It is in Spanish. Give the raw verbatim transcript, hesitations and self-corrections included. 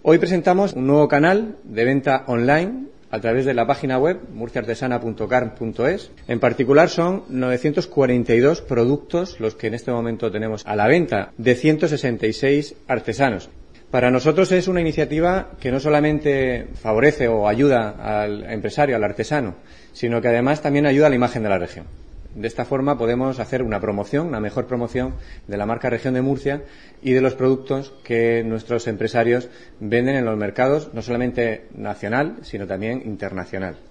Hoy presentamos un nuevo canal de venta online a través de la página web murcia artesana punto carm punto es. En particular son novecientos cuarenta y dos productos los que en este momento tenemos a la venta de ciento sesenta y seis artesanos. Para nosotros es una iniciativa que no solamente favorece o ayuda al empresario, al artesano, sino que además también ayuda a la imagen de la región. De esta forma podemos hacer una promoción, una mejor promoción de la marca Región de Murcia y de los productos que nuestros empresarios venden en los mercados, no solamente nacional, sino también internacional.